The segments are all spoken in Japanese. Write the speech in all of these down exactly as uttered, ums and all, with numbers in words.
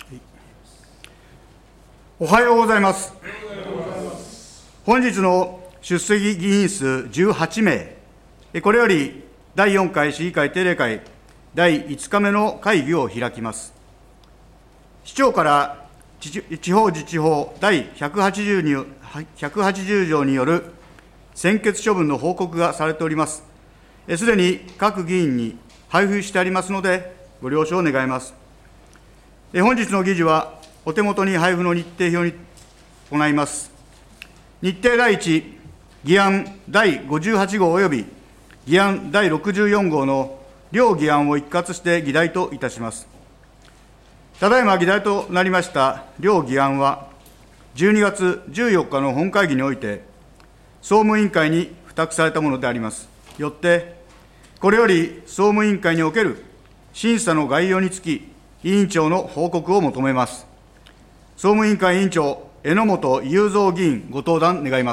おはようございます。本日の出席議員数じゅうはちめい、これよりだいよんかい市議会定例会だいいつかめの会議を開きます。市長から地方自治法だいひゃくはちじゅう条による専決処分の報告がされております。すでに各議員に配布してありますので、ご了承願います。本日の議事は、お手元に配布の日程表に行います。日程だいいち、議案だいごじゅうはち号および議案だいろくじゅうよん号の両議案を一括して議題といたします。ただいま議題となりました両議案は、じゅうにがつじゅうよっかの本会議において、総務委員会に付託されたものであります。よって、これより総務委員会における審査の概要につき、委員長の報告を求めます。総務委員会委員長、榎本雄三議員、ご登壇願います。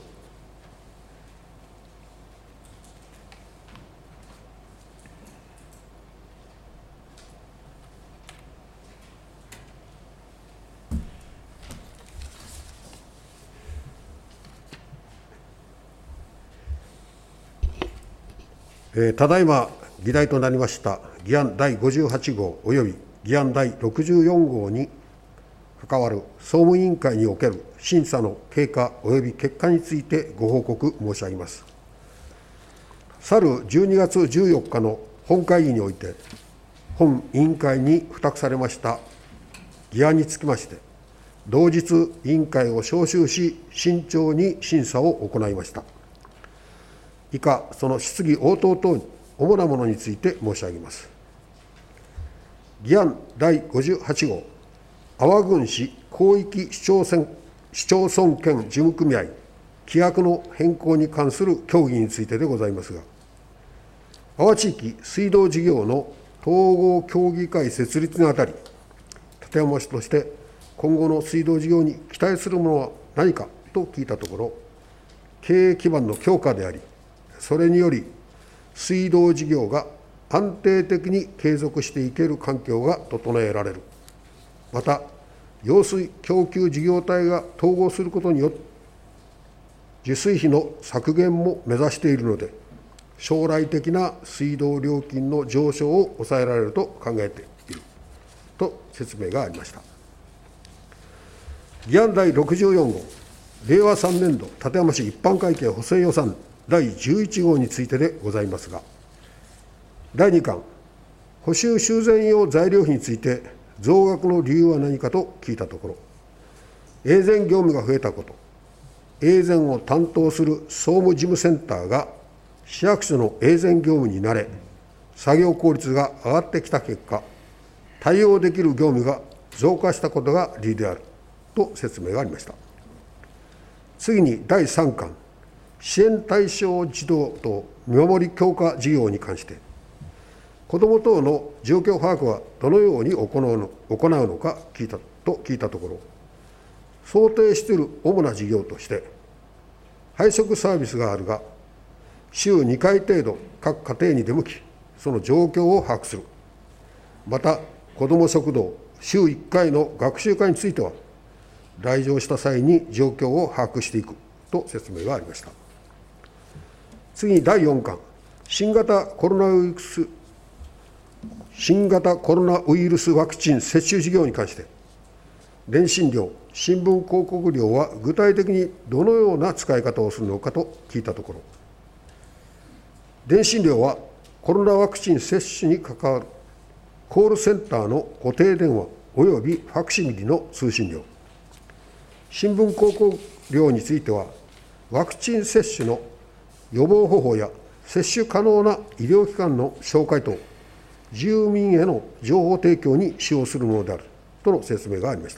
えー、ただいま議題となりました議案だいごじゅうはち号および議案だいろくじゅうよん号に関わる総務委員会における審査の経過および結果についてご報告申し上げます。去るじゅうにがつじゅうよっかの本会議において、本委員会に付託されました議案につきまして、同日委員会を招集し、慎重に審査を行いました。以下、その質疑応答等主なものについて申し上げます。議案だいごじゅうはち号、安房郡市広域市町村市町村兼事務組合規約の変更に関する協議についてでございますが、安房地域水道事業の統合協議会設立にあたり、館山市として今後の水道事業に期待するものは何かと聞いたところ、経営基盤の強化であり、それにより水道事業が安定的に継続していける環境が整えられる。また、揚水供給事業体が統合することによって、受水費の削減も目指しているので、将来的な水道料金の上昇を抑えられると考えていると説明がありました。議案だいろくじゅうよん号、れいわさんねん度館山市一般会計補正予算だいじゅういち号についてでございますが、だいにかん、補修修繕用材料費について増額の理由は何かと聞いたところ、永全業務が増えたこと、永全を担当する総務事務センターが市役所の永全業務に慣れ、作業効率が上がってきた結果、対応できる業務が増加したことが理由であると説明がありました。次にだいさんかん、支援対象児童等見守り強化事業に関して、子ども等の状況把握はどのように行うの行うのか聞いたと聞いたところ、想定している主な事業として、配食サービスがあるが、週にかい程度各家庭に出向き、その状況を把握する。また、子ども食堂週いっかいの学習会については、来場した際に状況を把握していくと説明がありました。次にだいよんかん、新型コロナウイルス新型コロナウイルスワクチン接種事業に関して、電信料、新聞広告料は具体的にどのような使い方をするのかと聞いたところ、電信料はコロナワクチン接種に関わるコールセンターの固定電話およびファクシミリの通信料、新聞広告料については、ワクチン接種の予防方法や接種可能な医療機関の紹介等、住民への情報提供に使用するものであるとの説明がありました。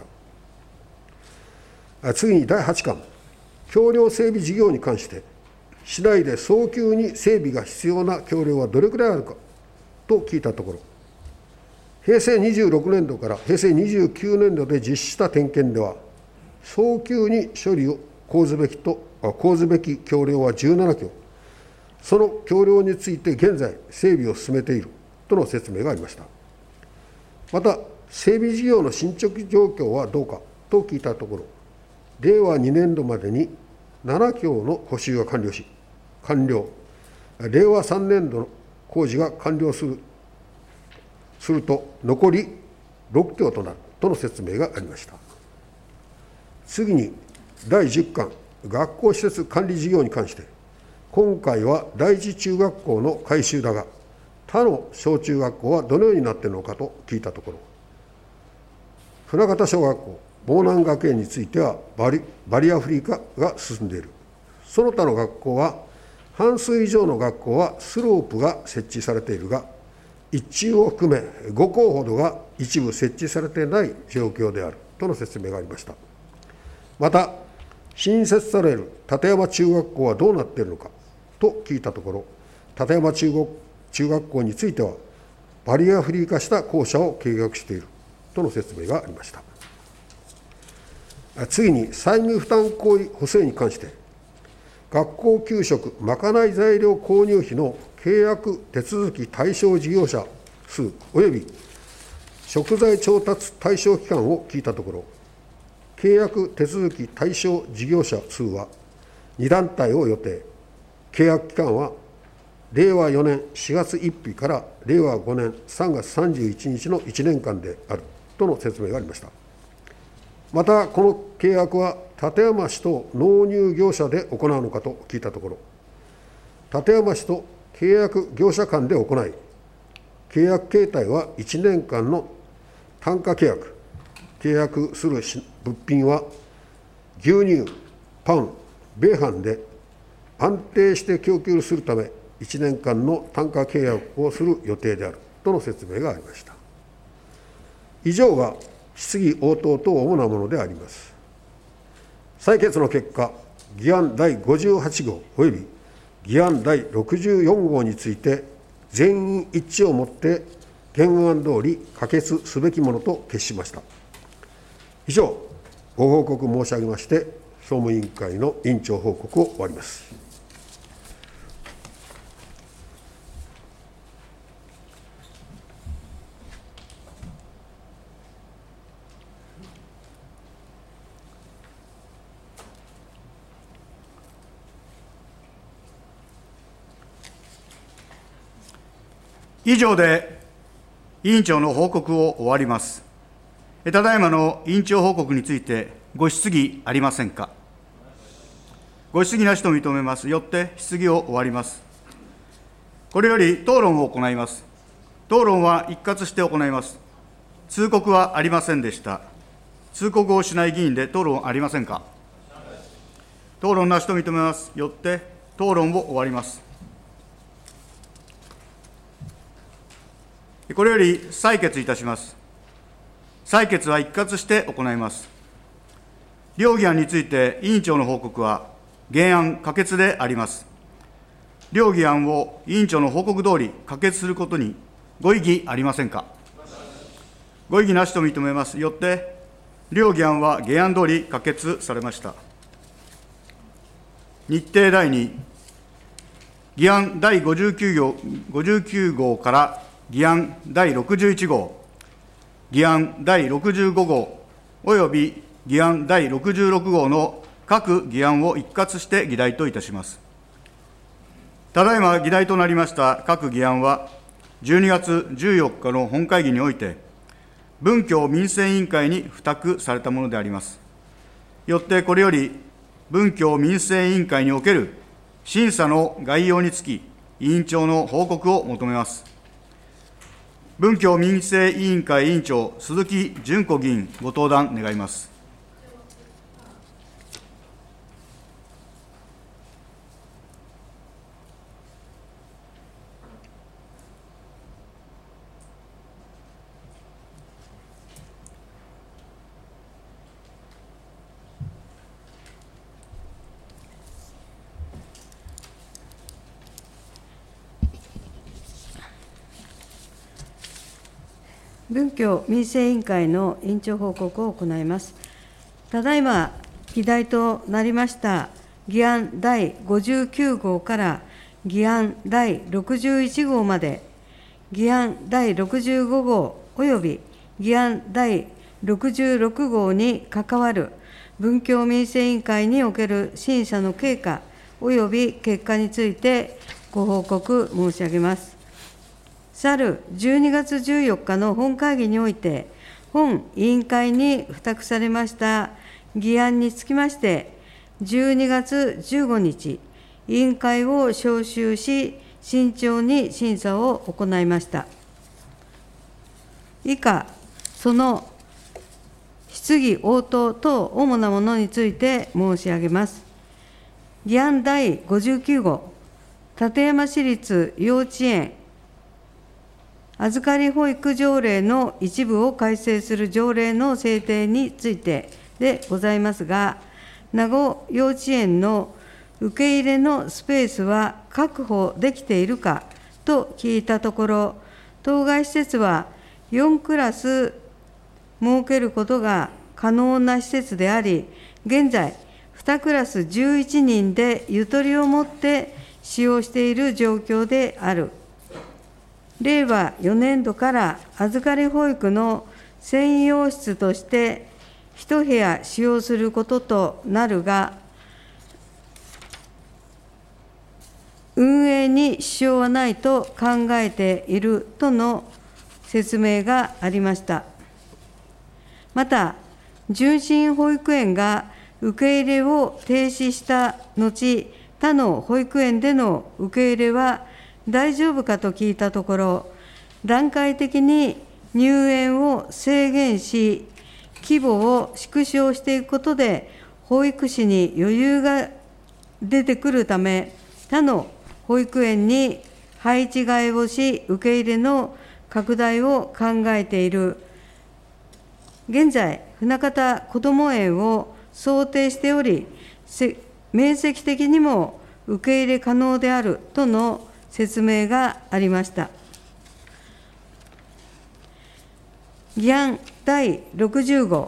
次にだいはちかん、橋梁整備事業に関して、市内で早急に整備が必要な橋梁はどれくらいあるかと聞いたところ、へいせいにじゅうろくねん度からへいせいにじゅうきゅうねん度で実施した点検では、早急に処理を講ずべきと講ずべき橋梁はじゅうななきょう、その橋梁について現在整備を進めているとの説明がありました。また、 整備事業の進捗状況はどうかと聞いたところ、れいわにねんどまでにななきょうの補修が完了し、完了、れいわさんねんどの工事が完了するすると、残りろっきょうとなるとの説明がありました。次に、だいじゅっかん、学校施設管理事業に関して、今回は第一中学校の改修だが、他の小中学校はどのようになっているのかと聞いたところ、船形小学校、防南学園についてはバリ、バリアフリー化が進んでいる。その他の学校は、半数以上の学校はスロープが設置されているが、一中を含めごこうほどが一部設置されていない状況であるとの説明がありました。また、新設される立山中学校はどうなっているのかと聞いたところ、立山中学中学校については、バリアフリー化した校舎を計画しているとの説明がありました。次に、歳入負担行為補正に関して、学校給食まかない材料購入費の契約手続き対象事業者数および食材調達対象期間を聞いたところ、契約手続き対象事業者数はにだんたいを予定、契約期間はれいわよねんしがつついたちかられいわごねんさんがつさんじゅういちにちのいちねんかんであるとの説明がありました。また、この契約は館山市と納入業者で行うのかと聞いたところ、館山市と契約業者間で行い、契約形態はいちねんかんの単価契約、契約する物品は牛乳、パン、米飯で安定して供給するため、いちねんかんの単価契約をする予定であるとの説明がありました。以上が質疑応答と主なものであります。採決の結果、議案だいごじゅうはちごうおよび議案だいろくじゅうよんごうについて、全員一致をもって原案通り可決すべきものと決しました。以上、ご報告申し上げまして、総務委員会の委員長報告を終わります。 以上で委員長の報告を終わります。ただいまの委員長報告について、ご質疑ありませんか。ご質疑なしと認めます。よって質疑を終わります。これより討論を行います。討論は一括して行います。通告はありませんでした。通告をしない議員で討論ありませんか。討論なしと認めます。よって討論を終わります。これより採決いたします。採決は一括して行います。両議案について委員長の報告は原案可決であります。両議案を委員長の報告通り可決することにご異議ありませんか。ご異議なしと認めます。よって両議案は原案通り可決されました。日程だいに、議案だいごじゅうきゅうごうから議案だいろくじゅういちごう、議案だいろくじゅうごごうおよび議案だいろくじゅうろくごうの各議案を一括して議題といたします。ただいま議題となりました各議案は、じゅうにがつじゅうよっかの本会議において、文教民生委員会に付託されたものであります。よってこれより、文教民生委員会における審査の概要につき、委員長の報告を求めます。文教民生委員会委員長、鈴木淳子議員、ご登壇願います。 文教民生委員会の委員長報告を行います。ただいま議題となりました議案だいごじゅうきゅうごうから議案だいろくじゅういちごうまで、議案だいろくじゅうごごうおよび議案第ろくじゅうろく号に関わる文教民生委員会における審査の経過及び結果についてご報告申し上げます。去るじゅうにがつじゅうよっかの本会議において、本委員会に付託されました議案につきまして、じゅうにがつじゅうごにち、委員会を招集し、慎重に審査を行いました。以下、その質疑応答等主なものについて申し上げます。議案第ごじゅうきゅう号、館山市立幼稚園預かり保育条例の一部を改正する条例の制定についてでございますが、名護幼稚園の受け入れのスペースは確保できているかと聞いたところ、当該施設はよんクラス設けることが可能な施設であり、現在、にクラスじゅういちにんでゆとりを持って使用している状況である。れいわよねんどから預かり保育の専用室として一部屋使用することとなるが、運営に支障はないと考えているとの説明がありました。また、純真保育園が受け入れを停止した後、他の保育園での受け入れは大丈夫かと聞いたところ、段階的に入園を制限し、規模を縮小していくことで、保育士に余裕が出てくるため、他の保育園に配置換えをし、受け入れの拡大を考えている。現在、船方こども園を想定しており、面積的にも受け入れ可能であるとの説明がありました。議案第ろくじゅう号、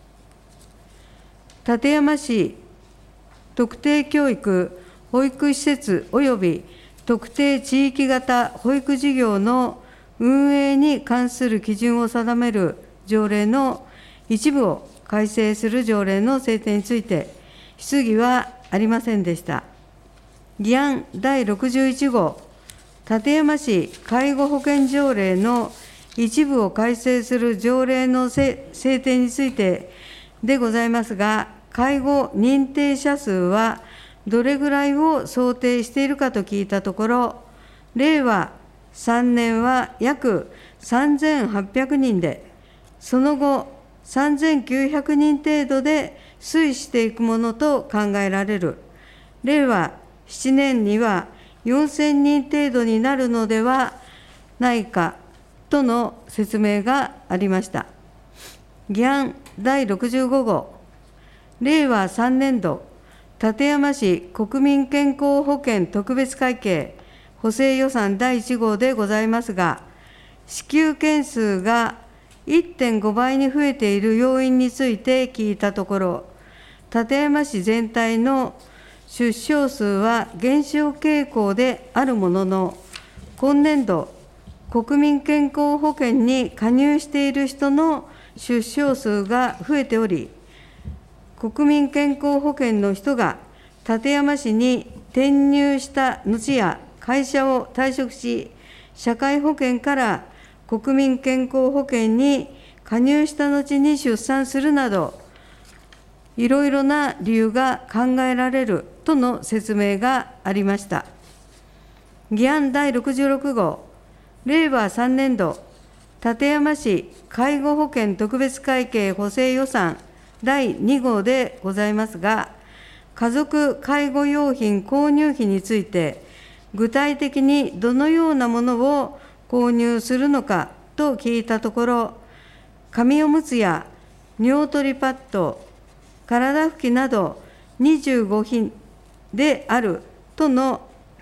館山市特定教育保育施設及び特定地域型保育事業の運営に関する基準を定める条例の一部を改正する条例の制定について、質疑はありませんでした。議案第ろくじゅういち号、館山市介護保険条例の一部を改正する条例の制定についてでございますが、介護認定者数はどれぐらいを想定しているかと聞いたところ、れいわさんねんは約さんぜんはっぴゃくにんで、その後、さんぜんきゅうひゃくにん程度で推移していくものと考えられる。れいわななねんにはよんせんにん程度になるのではないかとの説明がありました。議案第ろくじゅうご号、れいわさんねん度、館山市国民健康保険特別会計補正予算だいいち号でございますが、支給件数が いってんごばいに増えている要因について聞いたところ、館山市全体の出生数は減少傾向であるものの、今年度、国民健康保険に加入している人の出生数が増えており、国民健康保険の人が館山市に転入した後や会社を退職し、社会保険から国民健康保険に加入した後に出産するなど、いろいろな理由が考えられるとの説明がありました。議案だいろくじゅうろく号、れいわさんねん度、館山市介護保険特別会計補正予算だいに号でございますが、家族介護用品購入費について、具体的にどのようなものを購入するのかと聞いたところ、紙おむつや尿取りパッド、体拭きなどにじゅうごひんであるとの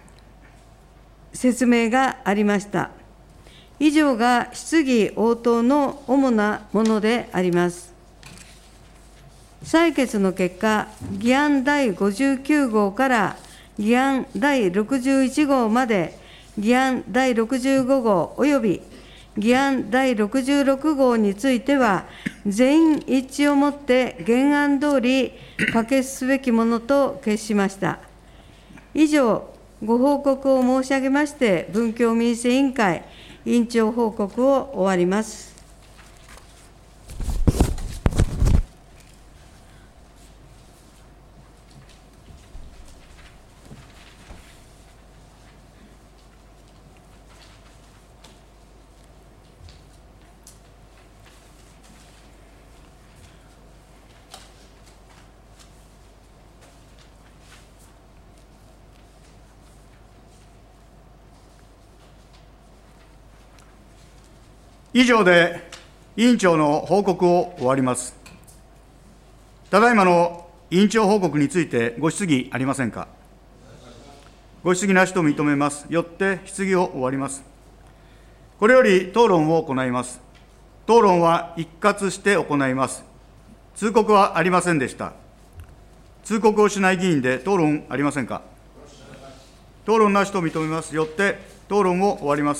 説明がありました。以上が質疑応答の主なものであります。採決の結果、議案だいごじゅうきゅう号から議案だいろくじゅういち号まで、議案だいろくじゅうご号および議案だいろくじゅうろく号については、全員一致をもって原案通り可決すべきものと決しました。以上、ご報告を申し上げまして、文教民生委員会委員長報告を終わります。 以上で委員長の報告を終わります。ただいまの委員長報告についてご質疑ありませんか。ご質疑なしと認めます。よって質疑を終わります。これより討論を行います。討論は一括して行います。通告はありませんでした。通告をしない議員で討論ありませんか。討論なしと認めます。よって討論を終わります。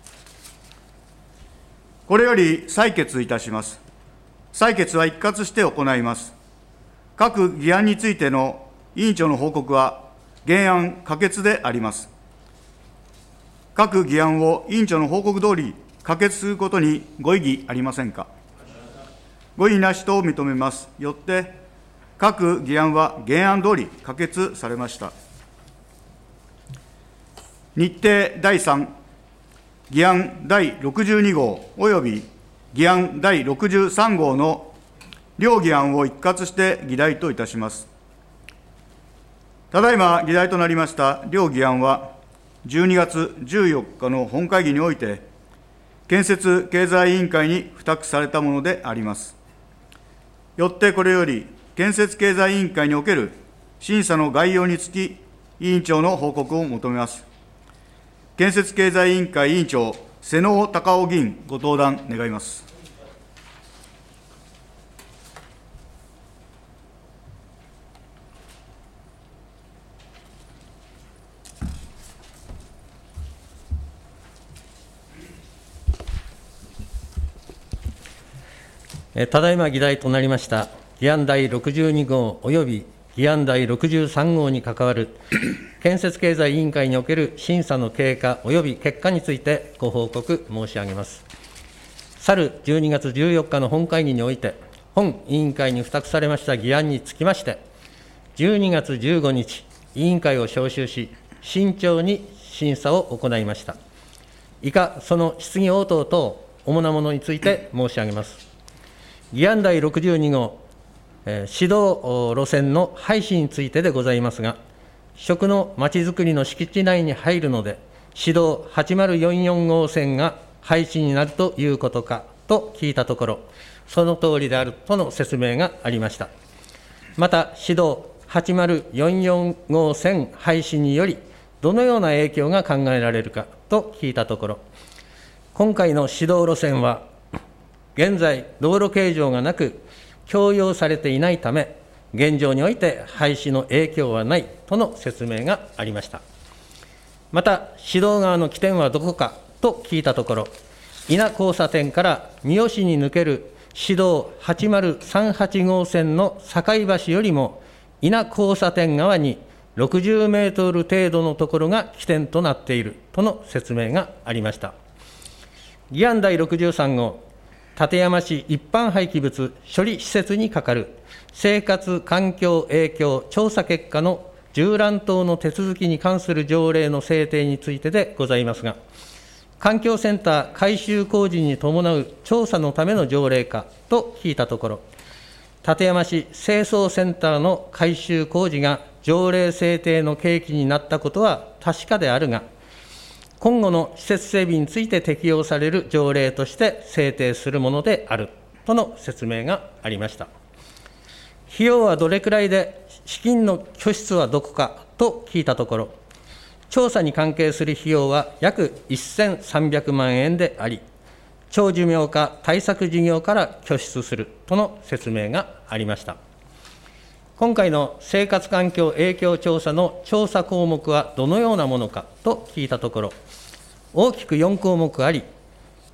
これより採決いたします。採決は一括して行います。各議案についての委員長の報告は、原案可決であります。各議案を委員長の報告通り可決することにご異議ありませんか。ご異議なしと認めます。よって、各議案は原案通り可決されました。日程だいさん、議案だいろくじゅうに号および議案だいろくじゅうさん号の両議案を一括して議題といたします。ただいま議題となりました両議案は、じゅうにがつじゅうよっかの本会議において、建設経済委員会に付託されたものであります。よってこれより、建設経済委員会における審査の概要につき、委員長の報告を求めます。建設経済委員会委員長、瀬能高雄議員、ご登壇願います。 ただいま議題となりました議案だいろくじゅうに号および議案だいろくじゅうさん号に関わる建設経済委員会における審査の経過および結果についてご報告申し上げます。去るじゅうにがつじゅうよっかの本会議において、本委員会に付託されました議案につきまして、じゅうにがつじゅうごにち、委員会を招集し、慎重に審査を行いました。以下、その質疑応答等、主なものについて申し上げます。議案だいろくじゅうに号、えー、指導路線の廃止についてでございますが、食のまちづくりの敷地内に入るので、指導はちまるよんじゅうよん号線が廃止になるということかと聞いたところ、その通りであるとの説明がありました。また、指導はちまるよんじゅうよん号線廃止により、どのような影響が考えられるかと聞いたところ、今回の指導路線は、現在、道路形状がなく、共用されていないため、現状において廃止の影響はないとの説明がありました。また、指導側の起点はどこかと聞いたところ、伊那交差点から三好に抜ける指導はちまるさんはち号線の境橋よりも、伊那交差点側にろくじゅうメートル程度のところが起点となっているとの説明がありました。議案だいろくじゅうさん号、館山市一般廃棄物処理施設にかかる生活環境影響調査結果の縦覧等の手続きに関する条例の制定についてでございますが、環境センター改修工事に伴う調査のための条例かと聞いたところ、館山市清掃センターの改修工事が条例制定の契機になったことは確かであるが、今後の施設整備について適用される条例として制定するものであるとの説明がありました。費用はどれくらいで、資金の拠出はどこかと聞いたところ、調査に関係する費用は約せんさんびゃくまんえんであり、長寿命化対策事業から拠出するとの説明がありました。今回の生活環境影響調査の調査項目はどのようなものかと聞いたところ、大きくよん項目あり、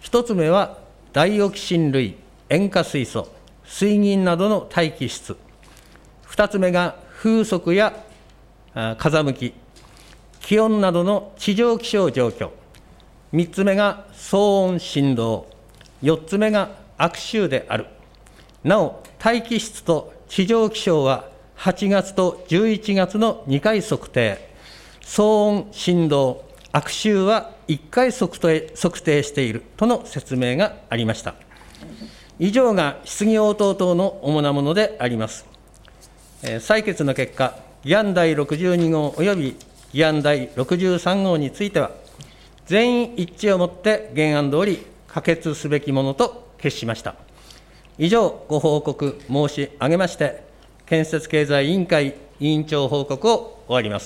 一つ目は、ダイオキシン類、塩化水素、水銀などの大気質。二つ目が風速や風向き、気温などの地上気象状況。三つ目が騒音振動。四つ目が悪臭である。なお、大気質と地上気象ははちがつとじゅういちがつのにかい測定、騒音振動、悪臭はいっかい測定、測定しているとの説明がありました。以上が質疑応答等の主なものであります。えー、採決の結果、議案第ろくじゅうに号および議案第ろくじゅうさん号については、全員一致をもって原案通り可決すべきものと決しました。以上、ご報告申し上げまして、建設経済委員会委員長報告を終わります。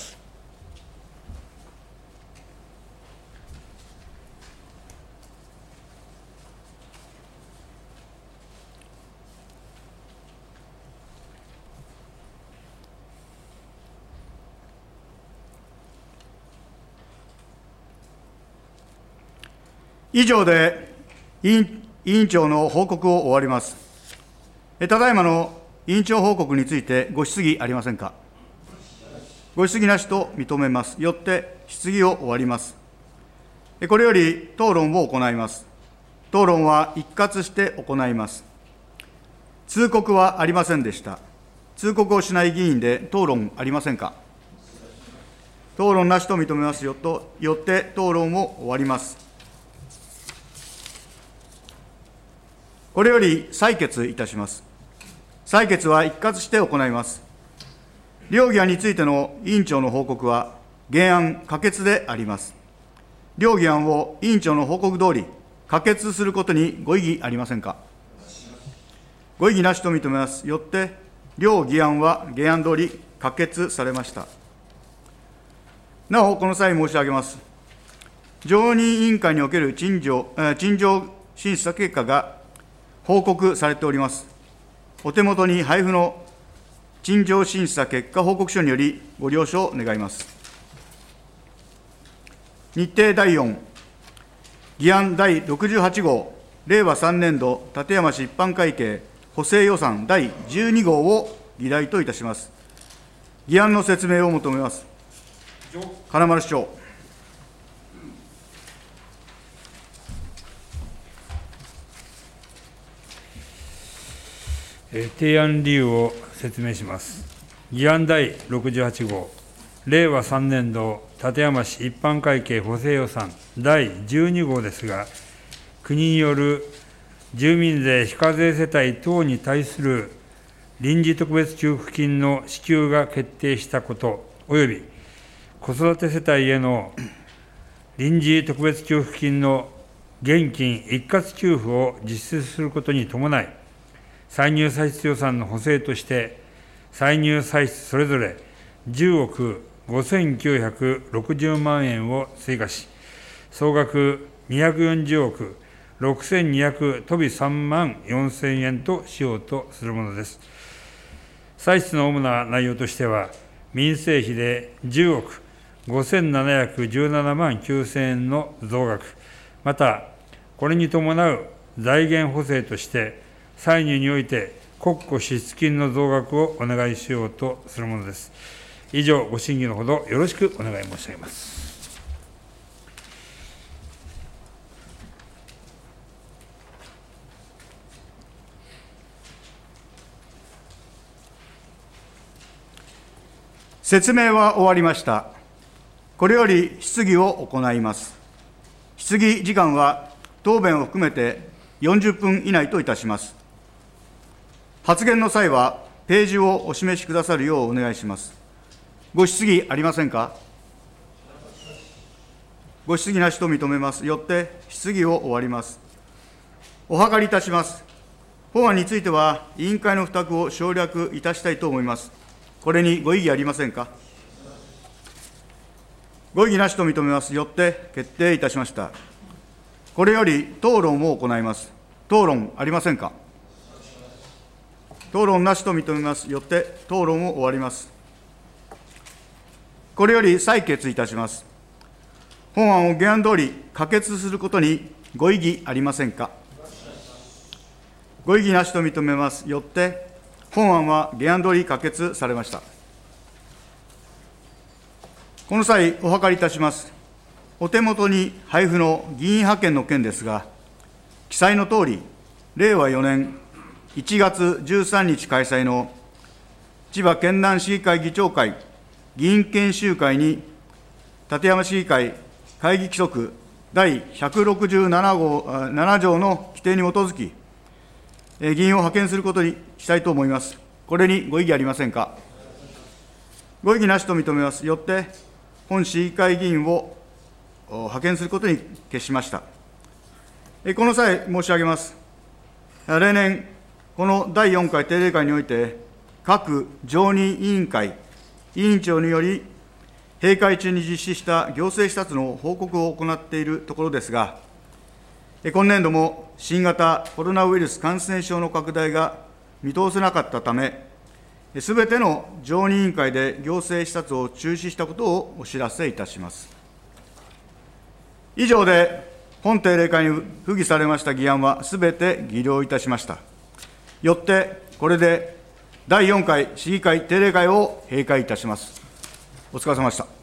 以上で委員委員長の報告を終わります。ただいまの委員長報告についてご質疑ありませんか。ご質疑なしと認めます。よって質疑を終わります。これより討論を行います。討論は一括して行います。通告はありませんでした。通告をしない議員で討論ありませんか。討論なしと認めますよと、よって討論を終わります。これより採決いたします。採決は一括して行います。両議案についての委員長の報告は、原案可決であります。両議案を委員長の報告通り、可決することにご異議ありませんか。ご異議なしと認めます。よって、両議案は原案通り可決されました。なお、この際申し上げます。常任委員会における陳情、陳情審査結果が報告されております。お手元に配布の陳情審査結果報告書によりご了承願います。日程だいよん、議案だいろくじゅうはち号、令和さんねん度館山市一般会計補正予算だいじゅうに号を議題といたします。議案の説明を求めます。金丸市長。 提案理由を説明します。議案だいろくじゅうはち号、令和さんねん度館山市一般会計補正予算だいじゅうに号ですが、国による住民税非課税世帯等に対する臨時特別給付金の支給が決定したこと、および子育て世帯への臨時特別給付金の現金一括給付を実施することに伴い、歳入歳出予算の補正として、歳入歳出それぞれじゅうおくごせんきゅうひゃくろくじゅう万円を追加し、総額にひゃくよんじゅうおくろくせんにひゃくとびさんまんよんせん円としようとするものです。歳出の主な内容としては、民生費でじゅうおくごせんななひゃくじゅうななまんきゅうせん円の増額、また、これに伴う財源補正として、歳入において国庫支出金の増額をお願いしようとするものです。以上、ご審議のほどよろしくお願い申し上げます。 説明は終わりました。これより質疑を行います。質疑時間は答弁を含めてよんじゅっぷん以内といたします。発言の際は、ページをお示しくださるようお願いします。ご質疑ありませんか。ご質疑なしと認めます。よって、質疑を終わります。お諮りいたします。法案については、委員会の付託を省略いたしたいと思います。これにご異議ありませんか。ご異議なしと認めます。よって決定いたしました。これより討論を行います。討論ありませんか。討論なしと認めます。よって討論を終わります。これより採決いたします。本案を原案通り可決することにご異議ありませんか。ご異議なしと認めます。よって、本案は議案通り可決されました。この際、お諮りいたします。お手元に配布の議員派遣の件ですが、記載のとおり、れいわよねんいちがつじゅうさんにち開催の千葉県南市議会議長会議員研修会に、館山市議会会議規則第ひゃくろくじゅうなな条の規定に基づき、議員を派遣することにしたいと思います。これにご異議ありませんか。ご異議なしと認めます。よって、本市議会議員を派遣することに決しました。この際、申し上げます。例年、このだいよんかい定例会において、各常任委員会、委員長により、閉会中に実施した行政視察の報告を行っているところですが、今年度も新型コロナウイルス感染症の拡大が見通せなかったため、すべての常任委員会で行政視察を中止したことをお知らせいたします。以上で、本定例会に付議されました議案はすべて議了いたしました。よって、これでだいよんかい市議会定例会を閉会いたします。お疲れ様でした。